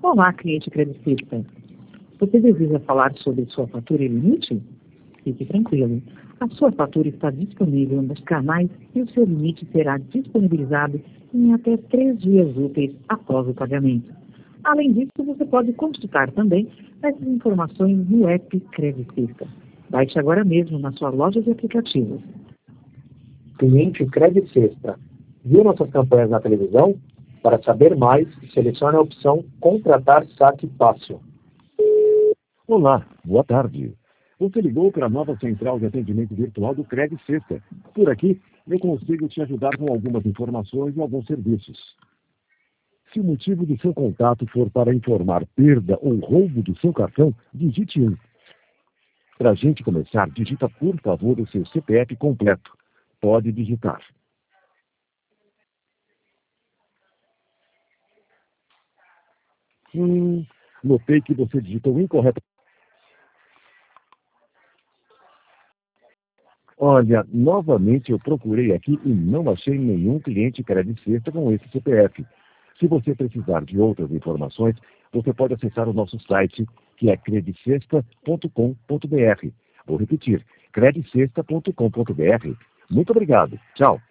Olá, cliente credicista. Você deseja falar sobre sua fatura e limite? Fique tranquilo. A sua fatura está disponível nos canais e o seu limite será disponibilizado em até 3 dias úteis após o pagamento. Além disso, você pode consultar também essas informações no app Credicista. Baixe agora mesmo na sua loja de aplicativos. Cliente Credicista. Viu nossas campanhas na televisão? Para saber mais, selecione a opção Contratar Saque Fácil. Olá, boa tarde. Você ligou para a nova central de atendimento virtual do Credicista. Por aqui, eu consigo te ajudar com algumas informações e alguns serviços. Se o motivo do seu contato for para informar perda ou roubo do seu cartão, digite 1. Para a gente começar, digita por favor o seu CPF completo. Pode digitar. Notei que você digitou incorreto. Olha, novamente eu procurei aqui e não achei nenhum cliente Credicista com esse CPF. Se você precisar de outras informações, você pode acessar o nosso site, que é credicesta.com.br. Vou repetir, credicesta.com.br. Muito obrigado. Tchau.